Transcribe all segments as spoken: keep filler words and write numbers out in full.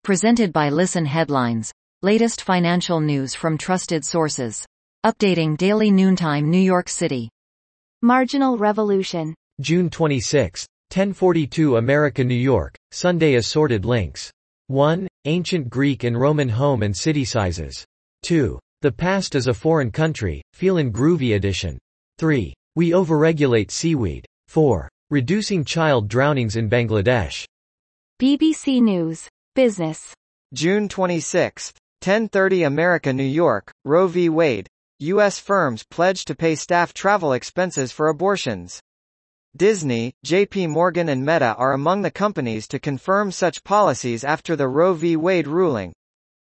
Presented by Listen Headlines. Latest financial news from trusted sources. Updating daily noontime New York City. Marginal Revolution. June twenty-sixth, ten forty-two America, New York, Sunday assorted links. one. Ancient Greek and Roman home and city sizes. two. The past as a foreign country, Feelin' Groovy edition. three. We overregulate seaweed. four. Reducing child drownings in Bangladesh. B B C News. Business. June twenty-sixth, ten thirty America, New York, Roe v. Wade. U S firms pledge to pay staff travel expenses for abortions. Disney, J P Morgan and Meta are among the companies to confirm such policies after the Roe v. Wade ruling.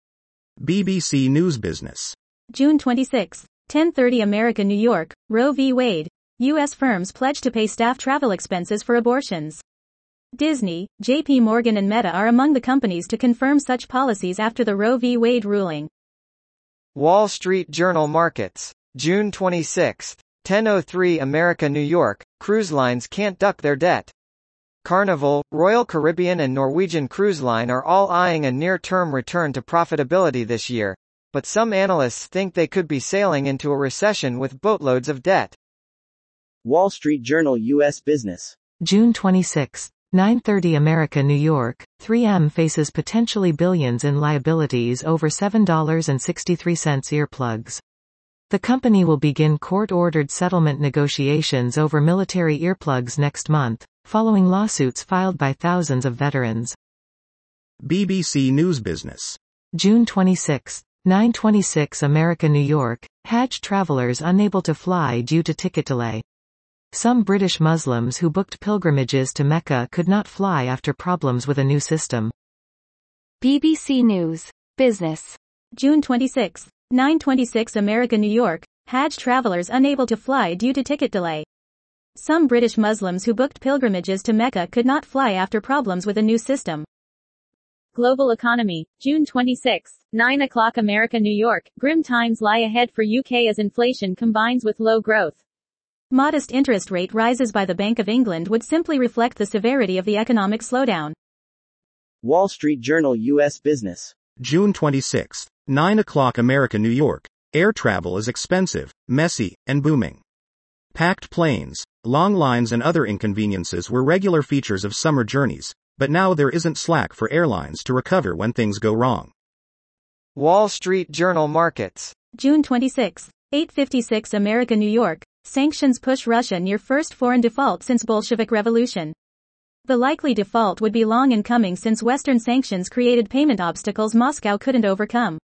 B B C News Business. June twenty-sixth, ten thirty America, New York, Roe v. Wade. U S firms pledge to pay staff travel expenses for abortions. Disney, J P Morgan and Meta are among the companies to confirm such policies after the Roe v. Wade ruling. Wall Street Journal Markets. June twenty-sixth, ten oh three America, New York, cruise lines can't duck their debt. Carnival, Royal Caribbean and Norwegian Cruise Line are all eyeing a near-term return to profitability this year, but some analysts think they could be sailing into a recession with boatloads of debt. Wall Street Journal U S Business. June twenty-sixth, nine thirty America, New York, three M faces potentially billions in liabilities over seven dollars and sixty-three cents earplugs. The company will begin court-ordered settlement negotiations over military earplugs next month, following lawsuits filed by thousands of veterans. B B C News Business. June twenty-sixth, nine twenty-six America, New York, Hajj travelers unable to fly due to ticket delay. Some British Muslims who booked pilgrimages to Mecca could not fly after problems with a new system. B B C News. Business. June twenty-sixth, nine twenty-six America, New York, Hajj travelers unable to fly due to ticket delay. Some British Muslims who booked pilgrimages to Mecca could not fly after problems with a new system. Global Economy. June twenty-sixth, nine o'clock America, New York, grim times lie ahead for U K as inflation combines with low growth. Modest interest rate rises by the Bank of England would simply reflect the severity of the economic slowdown. Wall Street Journal U S Business. June twenty-sixth, nine o'clock America, New York, air travel is expensive, messy, and booming. Packed planes, long lines and other inconveniences were regular features of summer journeys, but now there isn't slack for airlines to recover when things go wrong. Wall Street Journal Markets. June twenty-sixth, eight fifty-six America, New York, sanctions push Russia near first foreign default since Bolshevik Revolution. The likely default would be long in coming since Western sanctions created payment obstacles Moscow couldn't overcome.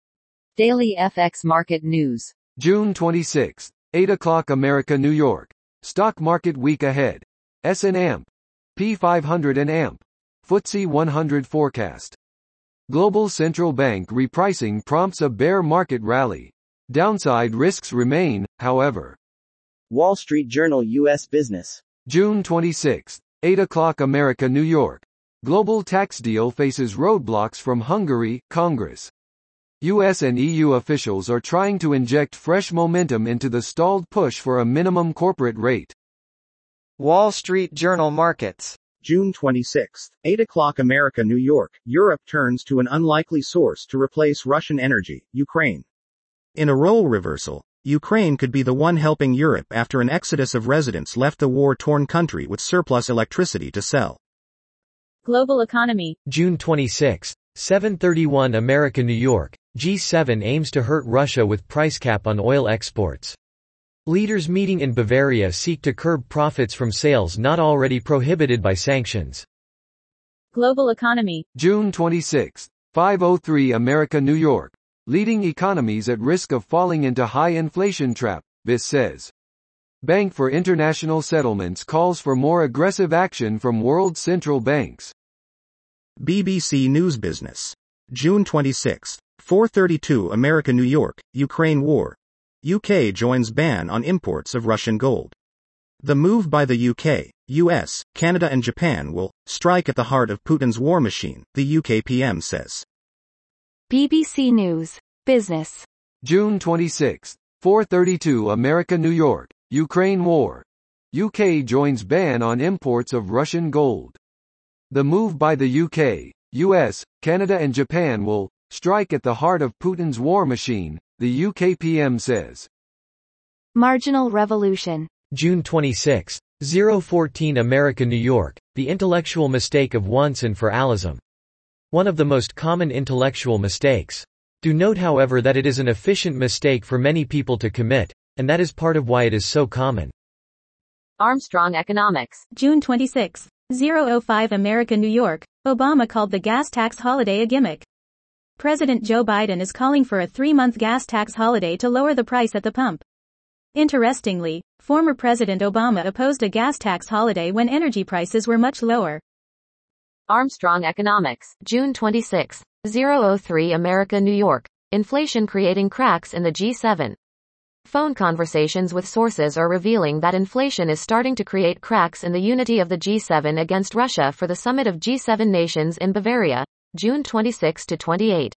Daily F X Market News. June twenty-sixth, eight o'clock America, New York. Stock market week ahead. S and A M P P five hundred and A M P. F T S E one hundred forecast. Global central bank repricing prompts a bear market rally. Downside risks remain, however. Wall Street Journal U S Business. June twenty-sixth, eight o'clock America, New York. Global tax deal faces roadblocks from Hungary, Congress. U S and E U officials are trying to inject fresh momentum into the stalled push for a minimum corporate rate. Wall Street Journal Markets. June twenty-sixth, eight o'clock America, New York, Europe turns to an unlikely source to replace Russian energy, Ukraine. In a role reversal, Ukraine could be the one helping Europe after an exodus of residents left the war-torn country with surplus electricity to sell. Global Economy. June twenty-sixth, seven thirty-one America, New York, G seven aims to hurt Russia with price cap on oil exports. Leaders meeting in Bavaria seek to curb profits from sales not already prohibited by sanctions. Global Economy. June twenty-sixth, five oh three America, New York. Leading economies at risk of falling into high inflation trap, B I S says. Bank for International Settlements calls for more aggressive action from world central banks. B B C News Business. June twenty-sixth, four thirty-two America, New York, Ukraine war. U K joins ban on imports of Russian gold. The move by the U K, U S, Canada and Japan will strike at the heart of Putin's war machine, the U K P M says. B B C News. Business. June twenty-sixth, four thirty-two America, New York, Ukraine war. U K joins ban on imports of Russian gold. The move by the U K, U S, Canada and Japan will strike at the heart of Putin's war machine, the U K P M says. Marginal revolution. June twenty-sixth. zero fourteen America New York, the intellectual mistake of once and for allism. One of the most common intellectual mistakes. Do note however that it is an efficient mistake for many people to commit, and that is part of why it is so common. Armstrong Economics. June twenty-sixth. zero oh five America New York, Obama called the gas tax holiday a gimmick. President Joe Biden is calling for a three-month gas tax holiday to lower the price at the pump. Interestingly, former President Obama opposed a gas tax holiday when energy prices were much lower. Armstrong Economics. June twenty-sixth. zero oh three America New York, inflation creating cracks in the G seven. Phone conversations with sources are revealing that inflation is starting to create cracks in the unity of the G seven against Russia for the summit of G seven nations in Bavaria, June twenty-sixth to twenty-eighth.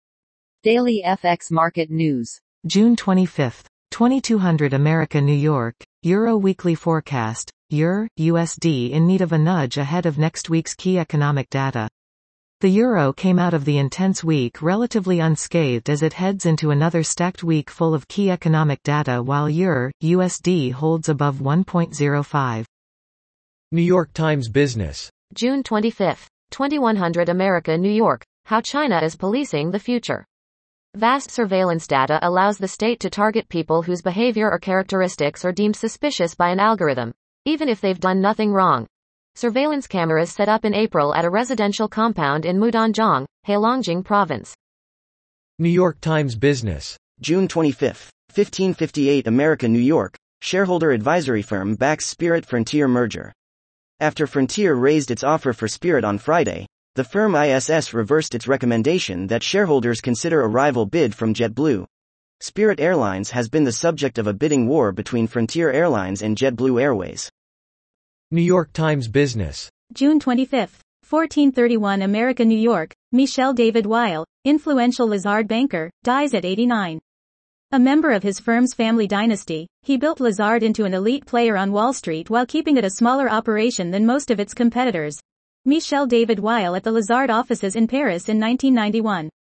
Daily F X Market News. June twenty-fifth. twenty-two hundred America New York, Euro Weekly Forecast, E U R, U S D in need of a nudge ahead of next week's key economic data. The euro came out of the intense week relatively unscathed as it heads into another stacked week full of key economic data while E U R, U S D holds above one point zero five. New York Times Business. June twenty-fifth. twenty-one hundred America New York, how China is policing the future. Vast surveillance data allows the state to target people whose behavior or characteristics are deemed suspicious by an algorithm, even if they've done nothing wrong. Surveillance cameras set up in April at a residential compound in Mudanjiang, Heilongjiang Province. New York Times Business. June twenty-fifth. fifteen fifty-eight America New York, shareholder advisory firm backs Spirit Frontier merger. After Frontier raised its offer for Spirit on Friday, the firm I S S reversed its recommendation that shareholders consider a rival bid from JetBlue. Spirit Airlines has been the subject of a bidding war between Frontier Airlines and JetBlue Airways. New York Times Business. June twenty-fifth. fourteen thirty-one America New York, Michel David Weil, influential Lazard banker, dies at eighty-nine. A member of his firm's family dynasty, he built Lazard into an elite player on Wall Street while keeping it a smaller operation than most of its competitors. Michel David Weil at the Lazard offices in Paris in nineteen ninety-one.